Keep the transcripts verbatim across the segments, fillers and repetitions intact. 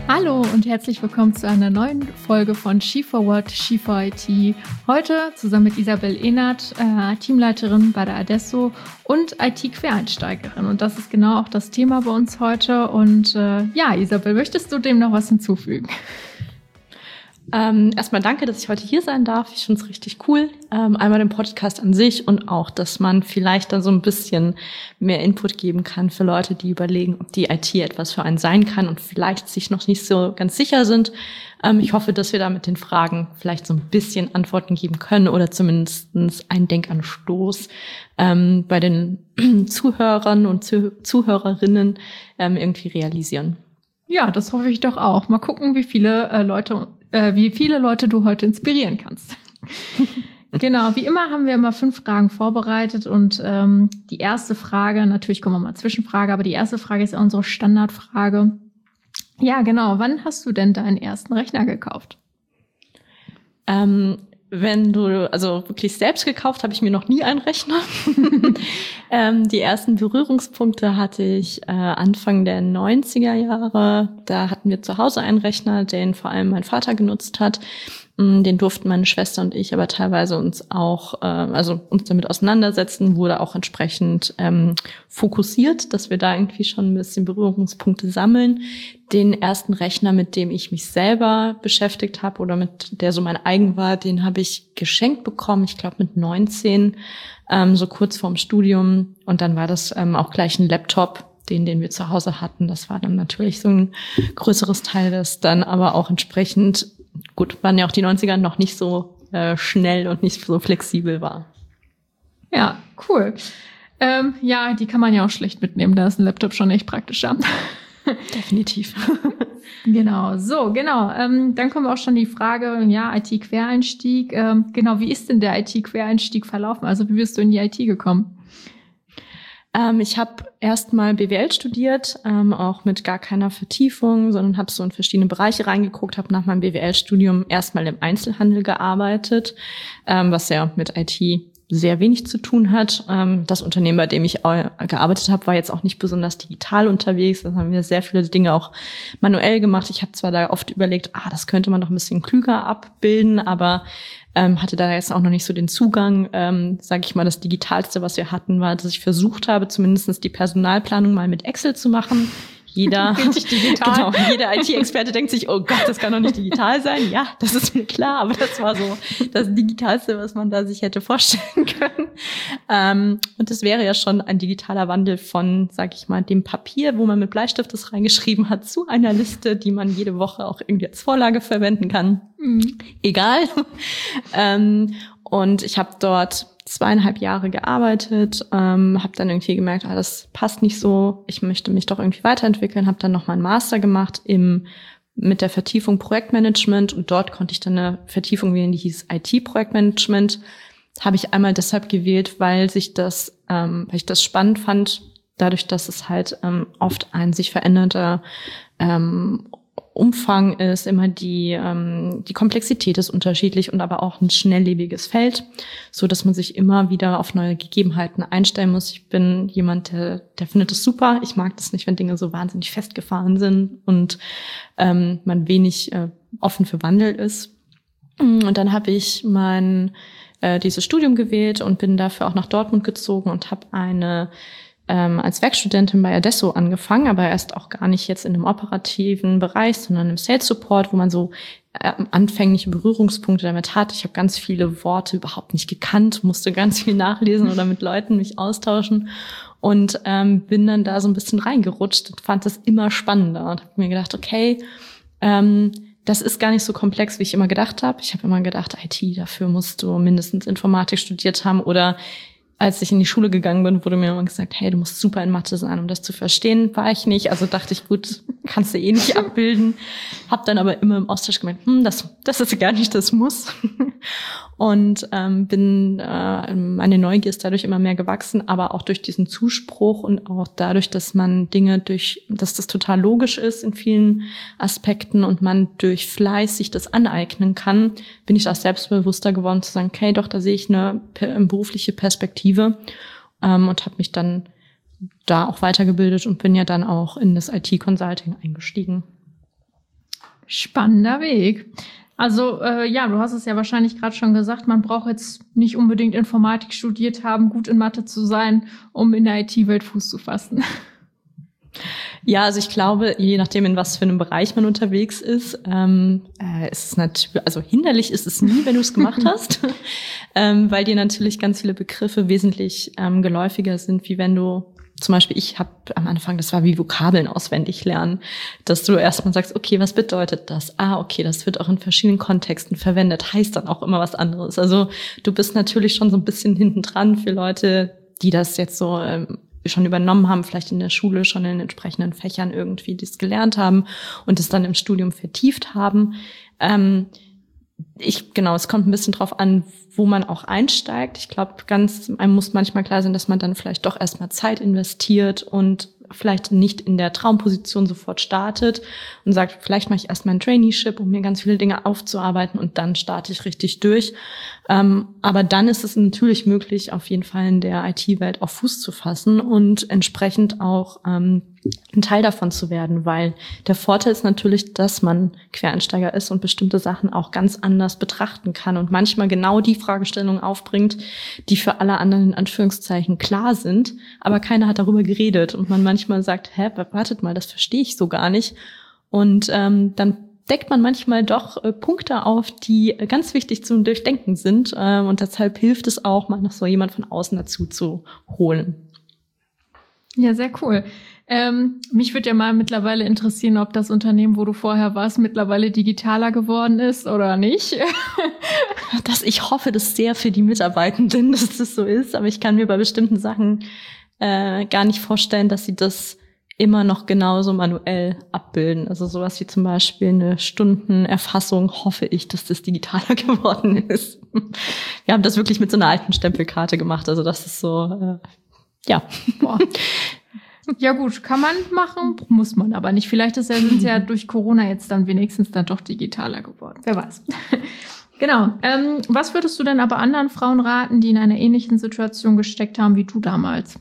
Hallo und herzlich willkommen zu einer neuen Folge von SheForward, SheForIT. Heute zusammen mit Isabel Ehnert, äh, Teamleiterin bei der Adesso und I T-Quereinsteigerin. Und das ist genau auch das Thema bei uns heute. Und äh, ja, Isabel, möchtest du dem noch was hinzufügen? Ähm, erstmal danke, dass ich heute hier sein darf. Ich finde es richtig cool. Ähm, einmal den Podcast an sich und auch, dass man vielleicht da so ein bisschen mehr Input geben kann für Leute, die überlegen, ob die I T etwas für einen sein kann und vielleicht sich noch nicht so ganz sicher sind. Ähm, ich hoffe, dass wir da mit den Fragen vielleicht so ein bisschen Antworten geben können oder zumindest einen Denkanstoß ähm, bei den Zuhörern und Zuh- Zuhörerinnen ähm, irgendwie realisieren. Ja, das hoffe ich doch auch. Mal gucken, wie viele äh, Leute wie viele Leute du heute inspirieren kannst. Genau, wie immer haben wir immer fünf Fragen vorbereitet und ähm, die erste Frage, natürlich kommen wir mal Zwischenfrage, aber die erste Frage ist ja unsere Standardfrage. Ja, genau, wann hast du denn deinen ersten Rechner gekauft? Ähm, wenn du, also wirklich selbst gekauft, habe ich mir noch nie einen Rechner. ähm, die ersten Berührungspunkte hatte ich äh, Anfang der neunziger Jahre. Da hatten wir zu Hause einen Rechner, den vor allem mein Vater genutzt hat. Den durften meine Schwester und ich aber teilweise uns auch, äh, also uns damit auseinandersetzen, wurde auch entsprechend ähm, fokussiert, dass wir da irgendwie schon ein bisschen Berührungspunkte sammeln. Den ersten Rechner, mit dem ich mich selber beschäftigt habe oder mit der so mein eigen war, den habe ich geschenkt bekommen, ich glaube mit neunzehn, ähm, so kurz vorm Studium. Und dann war das ähm, auch gleich ein Laptop, den, den wir zu Hause hatten. Das war dann natürlich so ein größeres Teil, das dann aber auch entsprechend, gut, waren ja auch die neunziger noch nicht so äh, schnell und nicht so flexibel war. Ja, cool. Ähm, ja, die kann man ja auch schlecht mitnehmen, da ist ein Laptop schon echt praktischer. Definitiv. Genau, so, genau. Ähm, dann kommen wir auch schon die Frage, ja, I T-Quereinstieg. Ähm, genau, wie ist denn der I T-Quereinstieg verlaufen? Also wie bist du in die I T gekommen? Ähm, ich habe erstmal B W L studiert, ähm, auch mit gar keiner Vertiefung, sondern habe so in verschiedene Bereiche reingeguckt, habe nach meinem B W L-Studium erstmal im Einzelhandel gearbeitet, ähm, was ja mit I T sehr wenig zu tun hat. Ähm, das Unternehmen, bei dem ich gearbeitet habe, war jetzt auch nicht besonders digital unterwegs. Da haben wir sehr viele Dinge auch manuell gemacht. Ich habe zwar da oft überlegt, ah, das könnte man doch ein bisschen klüger abbilden, aber ähm, hatte da jetzt auch noch nicht so den Zugang. Ähm, sage ich mal, das Digitalste, was wir hatten, war, dass ich versucht habe, zumindest die Personalplanung mal mit Excel zu machen. Jeder, genau, jeder I T-Experte denkt sich, oh Gott, das kann doch nicht digital sein. Ja, das ist mir klar, aber das war so das Digitalste, was man da sich hätte vorstellen können. Ähm, und das wäre ja schon ein digitaler Wandel von, sag ich mal, dem Papier, wo man mit Bleistift das reingeschrieben hat, zu einer Liste, die man jede Woche auch irgendwie als Vorlage verwenden kann. Mhm. Egal. ähm, und ich habe dort zweieinhalb Jahre gearbeitet, ähm, habe dann irgendwie gemerkt, ah, das passt nicht so, ich möchte mich doch irgendwie weiterentwickeln, habe dann noch mal einen Master gemacht im mit der Vertiefung Projektmanagement und dort konnte ich dann eine Vertiefung wählen, die hieß I T-Projektmanagement. Habe ich einmal deshalb gewählt, weil sich das, ähm, weil ich das spannend fand, dadurch, dass es halt ähm, oft ein sich verändernder ähm, Umfang ist, immer die ähm, die Komplexität ist unterschiedlich und aber auch ein schnelllebiges Feld, so dass man sich immer wieder auf neue Gegebenheiten einstellen muss. Ich bin jemand, der der findet es super. Ich mag das nicht, wenn Dinge so wahnsinnig festgefahren sind und ähm, man wenig äh, offen für Wandel ist. Und dann habe ich mein äh, dieses Studium gewählt und bin dafür auch nach Dortmund gezogen und habe eine Ähm, als Werkstudentin bei Adesso angefangen, aber erst auch gar nicht jetzt in einem operativen Bereich, sondern im Sales Support, wo man so äh, anfängliche Berührungspunkte damit hat. Ich habe ganz viele Worte überhaupt nicht gekannt, musste ganz viel nachlesen oder mit Leuten mich austauschen und ähm, bin dann da so ein bisschen reingerutscht und fand das immer spannender und habe mir gedacht, okay, ähm, das ist gar nicht so komplex, wie ich immer gedacht habe. Ich habe immer gedacht, I T, dafür musst du mindestens Informatik studiert haben oder als ich in die Schule gegangen bin, wurde mir immer gesagt, hey, du musst super in Mathe sein, um das zu verstehen. War ich nicht, also dachte ich, gut, kannst du eh nicht abbilden. Hab dann aber immer im Austausch gemeint, hm, das, das ist gar nicht das Muss. Und ähm, bin, äh, meine Neugier ist dadurch immer mehr gewachsen, aber auch durch diesen Zuspruch und auch dadurch, dass man Dinge durch, dass das total logisch ist in vielen Aspekten und man durch Fleiß sich das aneignen kann, bin ich auch selbstbewusster geworden zu sagen, okay, doch, da sehe ich eine, eine berufliche Perspektive ähm, und habe mich dann da auch weitergebildet und bin ja dann auch in das I T-Consulting eingestiegen. Spannender Weg. Also äh, ja, du hast es ja wahrscheinlich gerade schon gesagt, man braucht jetzt nicht unbedingt Informatik studiert haben, gut in Mathe zu sein, um in der I T-Welt Fuß zu fassen. Ja, also ich glaube, je nachdem, in was für einem Bereich man unterwegs ist, ähm, äh, ist es natürlich, also hinderlich ist es nie, wenn du es gemacht hast, ähm, weil dir natürlich ganz viele Begriffe wesentlich ähm, geläufiger sind, wie wenn du zum Beispiel, ich habe am Anfang, das war wie Vokabeln auswendig lernen, dass du erstmal sagst, okay, was bedeutet das? Ah, okay, das wird auch in verschiedenen Kontexten verwendet, heißt dann auch immer was anderes. Also du bist natürlich schon so ein bisschen hinten dran für Leute, die das jetzt so ähm, schon übernommen haben, vielleicht in der Schule schon in entsprechenden Fächern irgendwie das gelernt haben und es dann im Studium vertieft haben. Ähm, ich, genau, es kommt ein bisschen drauf an, wo man auch einsteigt. Ich glaube, ganz, einem muss manchmal klar sein, dass man dann vielleicht doch erstmal Zeit investiert und vielleicht nicht in der Traumposition sofort startet und sagt, vielleicht mache ich erstmal ein Traineeship, um mir ganz viele Dinge aufzuarbeiten und dann starte ich richtig durch. Ähm, aber dann ist es natürlich möglich, auf jeden Fall in der I T-Welt auf Fuß zu fassen und entsprechend auch ähm, ein Teil davon zu werden, weil der Vorteil ist natürlich, dass man Quereinsteiger ist und bestimmte Sachen auch ganz anders betrachten kann und manchmal genau die Fragestellungen aufbringt, die für alle anderen in Anführungszeichen klar sind, aber keiner hat darüber geredet und man manchmal sagt, hä, wartet mal, das verstehe ich so gar nicht. Und ähm, dann deckt man manchmal doch äh, Punkte auf, die äh, ganz wichtig zum Durchdenken sind. Äh, und deshalb hilft es auch, mal noch so jemand von außen dazu zu holen. Ja, sehr cool. Ähm, mich würde ja mal mittlerweile interessieren, ob das Unternehmen, wo du vorher warst, mittlerweile digitaler geworden ist oder nicht. Das, ich hoffe das sehr für die Mitarbeitenden, dass das so ist. Aber ich kann mir bei bestimmten Sachen äh, gar nicht vorstellen, dass sie das immer noch genauso manuell abbilden. Also sowas wie zum Beispiel eine Stundenerfassung, hoffe ich, dass das digitaler geworden ist. Wir haben das wirklich mit so einer alten Stempelkarte gemacht. Also das ist so, äh, ja. Boah. Ja gut, kann man machen, muss man aber nicht. Vielleicht ist ja, sind ja durch Corona jetzt dann wenigstens dann doch digitaler geworden. Wer weiß. Genau. Ähm, was würdest du denn aber anderen Frauen raten, die in einer ähnlichen Situation gesteckt haben wie du damals?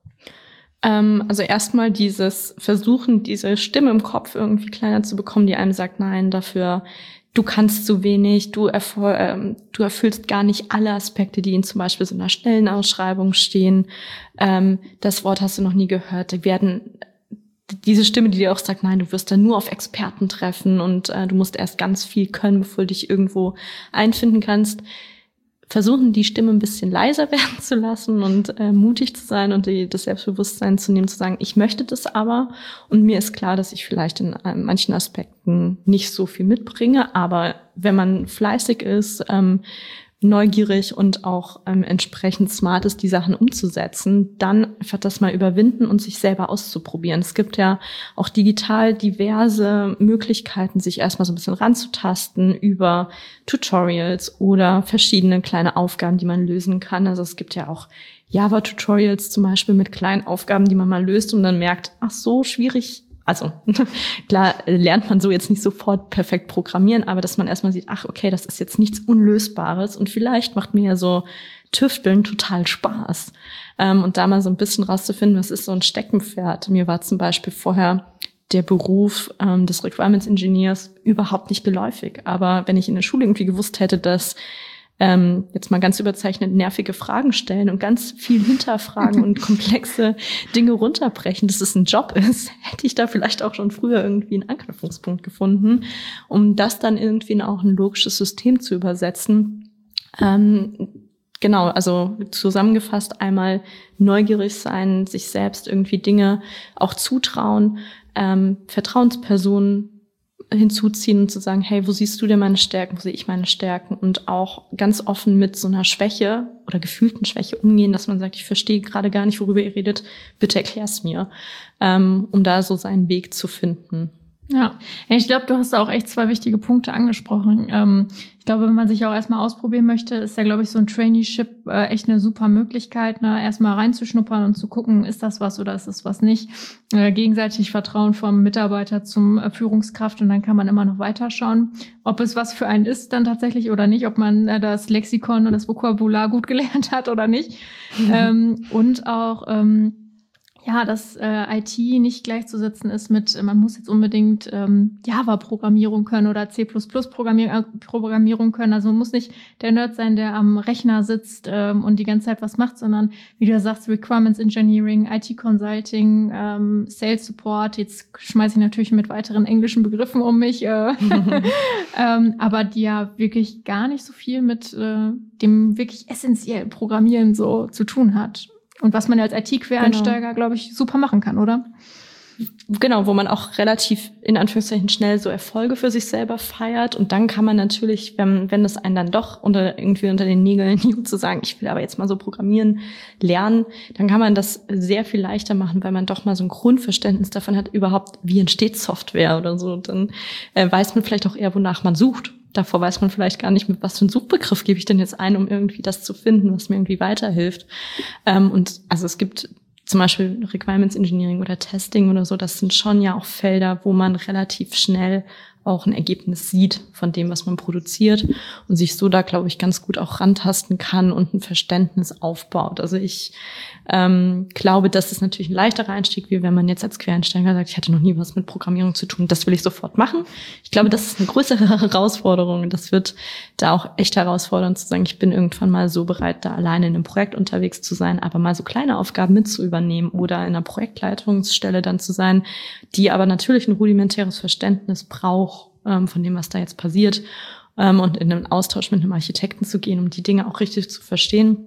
Ähm, also erstmal dieses Versuchen, diese Stimme im Kopf irgendwie kleiner zu bekommen, die einem sagt, nein, dafür, du kannst zu wenig, du, erfol- ähm, du erfüllst gar nicht alle Aspekte, die in zum Beispiel so einer Stellenausschreibung stehen. Ähm, das Wort hast du noch nie gehört. Die werden, diese Stimme, die dir auch sagt, nein, du wirst da nur auf Experten treffen und äh, du musst erst ganz viel können, bevor du dich irgendwo einfinden kannst. Versuchen, die Stimme ein bisschen leiser werden zu lassen und äh, mutig zu sein und die, das Selbstbewusstsein zu nehmen, zu sagen, ich möchte das aber und mir ist klar, dass ich vielleicht in äh, manchen Aspekten nicht so viel mitbringe, aber wenn man fleißig ist, ähm, neugierig und auch ähm, entsprechend smart ist, die Sachen umzusetzen, dann einfach das mal überwinden und sich selber auszuprobieren. Es gibt ja auch digital diverse Möglichkeiten, sich erstmal so ein bisschen ranzutasten über Tutorials oder verschiedene kleine Aufgaben, die man lösen kann. Also es gibt ja auch Java-Tutorials zum Beispiel mit kleinen Aufgaben, die man mal löst und dann merkt, ach so, schwierig. Also klar lernt man so jetzt nicht sofort perfekt programmieren, aber dass man erstmal sieht, ach okay, das ist jetzt nichts Unlösbares und vielleicht macht mir ja so Tüfteln total Spaß. Ähm, und da mal so ein bisschen rauszufinden, was ist so ein Steckenpferd. Mir war zum Beispiel vorher der Beruf ähm, des Requirements Engineers überhaupt nicht geläufig. Aber wenn ich in der Schule irgendwie gewusst hätte, dass Ähm, jetzt mal ganz überzeichnet nervige Fragen stellen und ganz viel hinterfragen und komplexe Dinge runterbrechen, dass es ein Job ist, hätte ich da vielleicht auch schon früher irgendwie einen Anknüpfungspunkt gefunden, um das dann irgendwie in auch ein logisches System zu übersetzen. Ähm, genau, also zusammengefasst einmal neugierig sein, sich selbst irgendwie Dinge auch zutrauen, ähm, Vertrauenspersonen hinzuziehen und zu sagen, hey, wo siehst du denn meine Stärken, wo sehe ich meine Stärken und auch ganz offen mit so einer Schwäche oder gefühlten Schwäche umgehen, dass man sagt, ich verstehe gerade gar nicht, worüber ihr redet, bitte erklär's mir, ähm, um da so seinen Weg zu finden. Ja, ich glaube, du hast da auch echt zwei wichtige Punkte angesprochen. Ähm, ich glaube, wenn man sich auch erstmal ausprobieren möchte, ist ja, glaube ich, so ein Traineeship äh, echt eine super Möglichkeit, ne? Erstmal reinzuschnuppern und zu gucken, ist das was oder ist das was nicht. Äh, gegenseitig Vertrauen vom Mitarbeiter zum äh, Führungskraft und dann kann man immer noch weiterschauen, ob es was für einen ist dann tatsächlich oder nicht, ob man äh, das Lexikon und das Vokabular gut gelernt hat oder nicht. Mhm. Ähm, und auch ähm, ja, dass äh, I T nicht gleichzusetzen ist mit, man muss jetzt unbedingt ähm, Java-Programmierung können oder C plus plus Programmierung können. Also man muss nicht der Nerd sein, der am Rechner sitzt ähm, und die ganze Zeit was macht, sondern wie du sagst, Requirements Engineering, I T Consulting, ähm, Sales Support. Jetzt schmeiße ich natürlich mit weiteren englischen Begriffen um mich, äh, ähm, aber die ja wirklich gar nicht so viel mit äh, dem wirklich essentiellen Programmieren so zu tun hat. Und was man als I T-Quereinsteiger, genau. glaube ich, super machen kann, oder? Genau, wo man auch relativ in Anführungszeichen schnell so Erfolge für sich selber feiert. Und dann kann man natürlich, wenn, wenn es einen dann doch unter, irgendwie unter den Nägeln juckt, zu sagen, ich will aber jetzt mal so programmieren lernen, dann kann man das sehr viel leichter machen, weil man doch mal so ein Grundverständnis davon hat, überhaupt, wie entsteht Software oder so. Dann äh, weiß man vielleicht auch eher, wonach man sucht. Davor weiß man vielleicht gar nicht, mit was für einen Suchbegriff gebe ich denn jetzt ein, um irgendwie das zu finden, was mir irgendwie weiterhilft. Ähm, und also es gibt zum Beispiel Requirements Engineering oder Testing oder so, das sind schon ja auch Felder, wo man relativ schnell auch ein Ergebnis sieht von dem, was man produziert und sich so da, glaube ich, ganz gut auch rantasten kann und ein Verständnis aufbaut. Also ich ähm, glaube, das ist natürlich ein leichterer Einstieg, wie wenn man jetzt als Quereinsteiger sagt, ich hatte noch nie was mit Programmierung zu tun, das will ich sofort machen. Ich glaube, das ist eine größere Herausforderung. Das wird da auch echt herausfordernd zu sagen, ich bin irgendwann mal so bereit, da alleine in einem Projekt unterwegs zu sein, aber mal so kleine Aufgaben mit zu übernehmen oder in einer Projektleitungsstelle dann zu sein, die aber natürlich ein rudimentäres Verständnis braucht, von dem, was da jetzt passiert, und in einen Austausch mit einem Architekten zu gehen, um die Dinge auch richtig zu verstehen.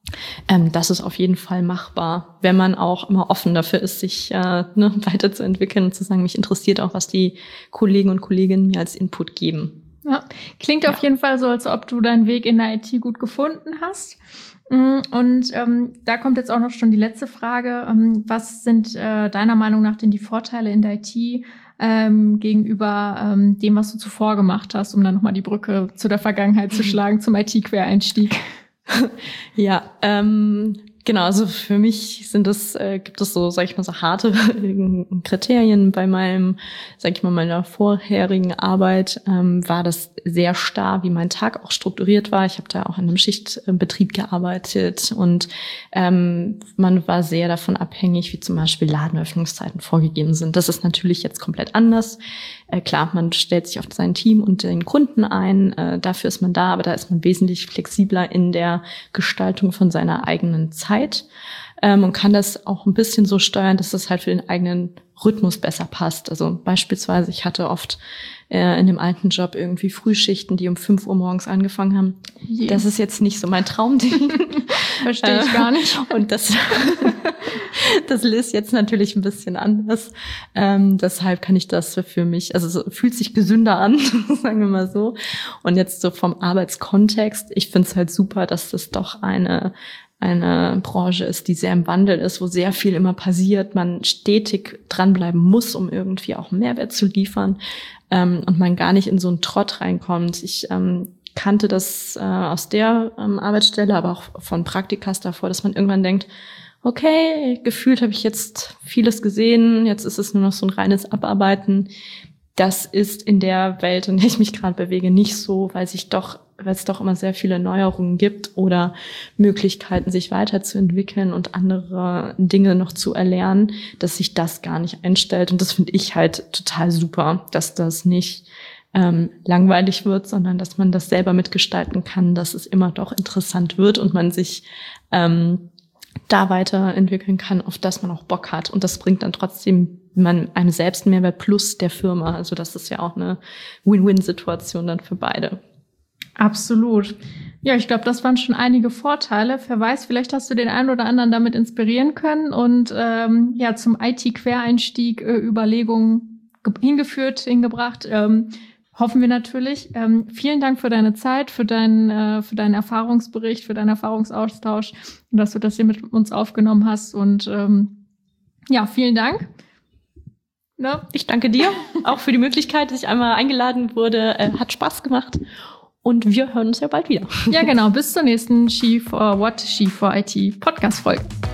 Das ist auf jeden Fall machbar, wenn man auch immer offen dafür ist, sich äh, ne, weiterzuentwickeln und zu sagen, mich interessiert auch, was die Kollegen und Kolleginnen mir als Input geben. Ja, klingt ja. auf jeden Fall so, als ob du deinen Weg in der I T gut gefunden hast. Und ähm, da kommt jetzt auch noch schon die letzte Frage. Ähm, was sind äh, deiner Meinung nach denn die Vorteile in der I T ähm, gegenüber ähm, dem, was du zuvor gemacht hast, um dann nochmal die Brücke zu der Vergangenheit zu schlagen, zum I T-Quereinstieg? Ja, ähm, genau, also für mich sind es, äh, gibt es so, sag ich mal, so harte Kriterien. Bei meinem, sag ich mal, meiner vorherigen Arbeit ähm, war das sehr starr, wie mein Tag auch strukturiert war. Ich habe da auch in einem Schichtbetrieb gearbeitet und ähm, man war sehr davon abhängig, wie zum Beispiel Ladenöffnungszeiten vorgegeben sind. Das ist natürlich jetzt komplett anders. Äh, klar, man stellt sich auf sein Team und den Kunden ein, äh, dafür ist man da, aber da ist man wesentlich flexibler in der Gestaltung von seiner eigenen Zeit ähm, und kann das auch ein bisschen so steuern, dass das halt für den eigenen Rhythmus besser passt. Also beispielsweise, ich hatte oft äh, in dem alten Job irgendwie Frühschichten, die um fünf Uhr morgens angefangen haben. Yeah. Das ist jetzt nicht so mein Traumding. Verstehe ich gar nicht. Und das, das ist jetzt natürlich ein bisschen anders. Ähm, deshalb kann ich das für mich, also so, fühlt sich gesünder an, sagen wir mal so. Und jetzt so vom Arbeitskontext, ich finde es halt super, dass das doch eine eine Branche ist, die sehr im Wandel ist, wo sehr viel immer passiert, man stetig dranbleiben muss, um irgendwie auch Mehrwert zu liefern, ähm, und man gar nicht in so einen Trott reinkommt. Ich ähm, kannte das äh, aus der ähm, Arbeitsstelle, aber auch von Praktikas davor, dass man irgendwann denkt, okay, gefühlt habe ich jetzt vieles gesehen, jetzt ist es nur noch so ein reines Abarbeiten. Das ist in der Welt, in der ich mich gerade bewege, nicht so, weil sich doch, weil es doch immer sehr viele Neuerungen gibt oder Möglichkeiten, sich weiterzuentwickeln und andere Dinge noch zu erlernen, dass sich das gar nicht einstellt. Und das finde ich halt total super, dass das nicht ähm, langweilig wird, sondern dass man das selber mitgestalten kann, dass es immer doch interessant wird und man sich ähm, da weiterentwickeln kann, auf das man auch Bock hat. Und das bringt dann trotzdem man einem selbst einen Mehrwert plus der Firma. Also das ist ja auch eine Win-Win-Situation dann für beide. Absolut. Ja, ich glaube, das waren schon einige Vorteile. Wer weiß, vielleicht hast du den einen oder anderen damit inspirieren können und ähm, ja zum I T-Quereinstieg äh, Überlegungen ge- hingeführt, hingebracht. Ähm, hoffen wir natürlich. Ähm, vielen Dank für deine Zeit, für deinen, äh, für deinen Erfahrungsbericht, für deinen Erfahrungsaustausch und dass du das hier mit uns aufgenommen hast. Und ähm, ja, vielen Dank. Ne? Ich danke dir auch für die Möglichkeit, dass ich einmal eingeladen wurde. Äh, hat Spaß gemacht. Und wir hören uns ja bald wieder. Ja, genau. Bis zur nächsten She for What, She for I T Podcast-Folge.